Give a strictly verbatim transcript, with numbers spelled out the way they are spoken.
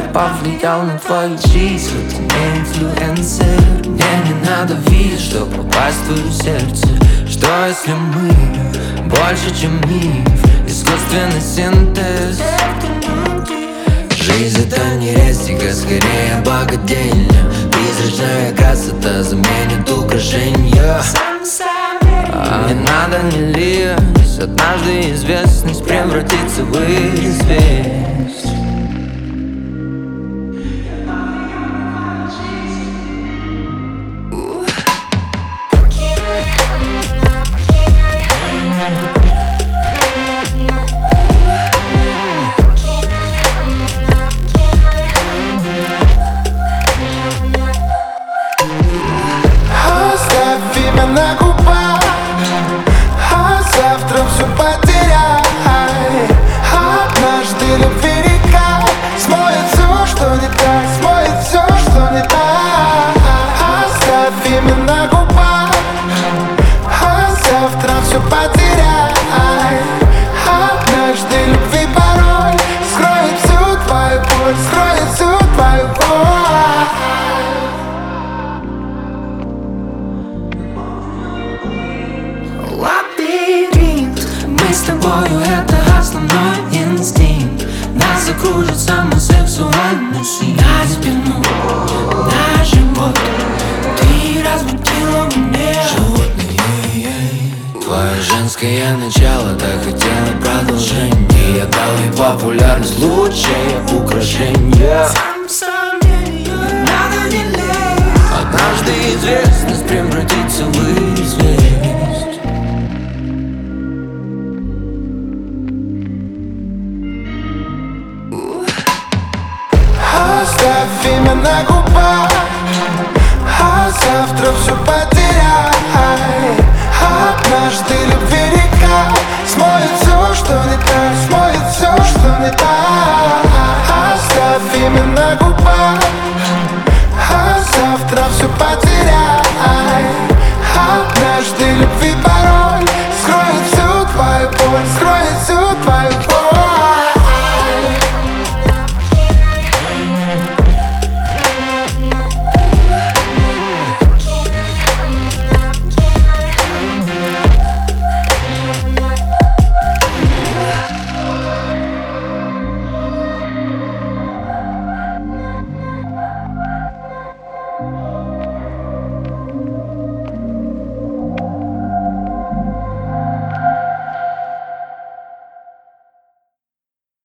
повлиял на твою жизнь, хоть не инфлюенсер. Мне не надо видеть, что попасть в твое сердце. Что если мы больше, чем миф, искусственный синтез? Жизнь это не рестика, скорее богадельня. Призрачная красота заменит украшения. А не надо не лезть, однажды известность превратится в известь. На губах, а завтра все потеряй. Однажды любви река смоет все, что не так, смоет все, что не так. Оставь имя на губах, а завтра все потеряй. Однажды любви пароль скроет всю твою боль, скроет всю твою боль. Лабиринт, мы с тобою это основной инстинкт. Нас закружит самый сексуальный свинг. На спину, на живот, ты разбудила мне животное. Твое женское начало так хотело продолжения. Я дал ей популярность, лучшее украшение. Надо не лезть, однажды известность превратится в известь. Оставь имя на губах, а завтра все потеряй. Однажды любви река смоет все, что не так, смоет все, что не так. Оставь имя на губах.